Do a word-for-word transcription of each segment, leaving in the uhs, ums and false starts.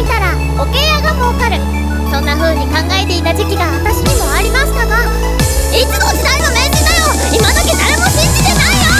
たら桶屋が儲かる、そんな風に考えていた時期が私にもありましたが、いつの時代の名人だよ、今だけ誰も信じてないよ。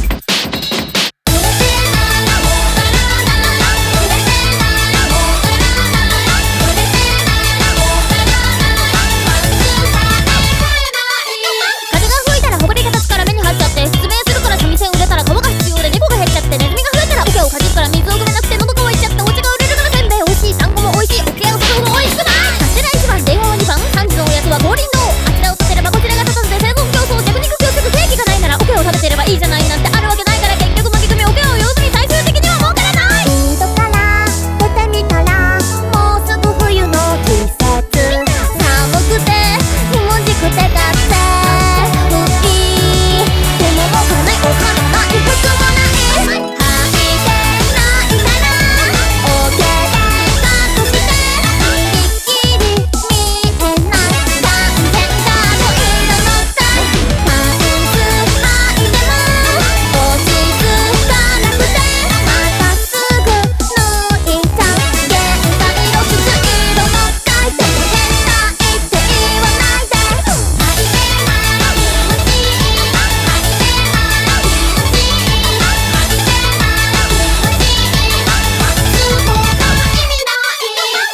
風が吹いたら埃が立つから目に入っちゃって、失明するから三味線売れたら皮が必要で猫が減っちゃって、ネズミが増えたら桶をかじるから水を汲めなくて喉乾いちゃって、お茶が売れるからせんべい美味しい、単語も美味しい、桶屋をするほど美味しくない。勝手ないちばん電話はにばん、さんじのおやつは降臨堂、あちらを立てればこちらが立たずで生存競争、弱肉強食、ケーキがないなら桶を食べてればいいじゃないなんてあるわけないから、結局巻き込み桶を用済み、最終的には儲からない。井戸から出てみたらもうすぐ冬の季節、寒くてひもじくてだって無理、でももうないお金ない服もない、履いてないから桶で隠して一気に見えない、断然だの色のタイパンツ履いても落ち着かなくて、またすぐ脱いじゃう、限界のきつい色のタイ、でも変態って言わないで、履いてない気持ちいい、履いてない気持ちいい、履いてない気持ちいい、パンツも意味ない。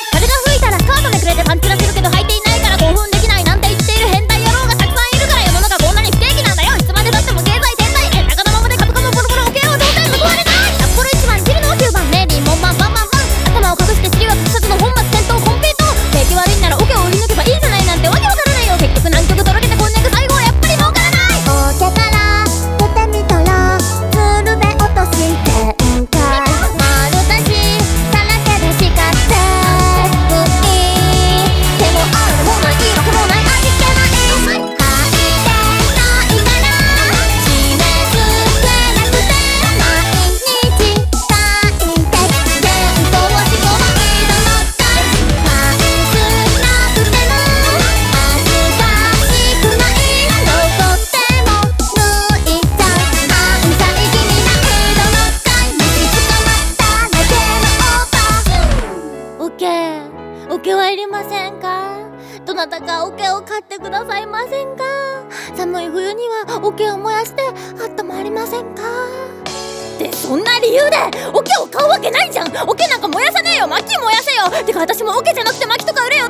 風が吹いたらスカートめくれてパンチラするけど履いていないから興奮できないなんて言っている変態野郎がたくさんいるから、世の中こんなに不景気なんだよ。いつまでたっても経済天才、円高のままで株価もボロボロ、桶屋は当然報われない。札幌一番、昼のきゅうばん、メーリー、門番、バンバンバン、頭を隠して尻は屈折の本末転倒、コンペイト景気悪いなら桶を売り抜けばいいじゃないなんてわけわからないよ。結局南極とろけてこんにゃく、最後はやっぱり儲からない。桶から出てみたら鶴瓶落とし全開、丸出しさらけで叱って無理、でもあるもない色気もない味気ない、履いてないから締め付けなくて毎日快適、伝統はしこないだのかい、パンツなくても恥ずかしくない、どこでも脱いじゃう、犯罪気味ないだのかい、道捕まっただけのオーバー。オッケー、オケはいりませんか？どなたかオケを買ってくださいませんか？寒い冬にはオケを燃やして温まりませんか？で、そんな理由でオケを買うわけないじゃん。オケなんか燃やさねえよ、薪燃やせよ。てか私もオケじゃなくて薪とか売れよ。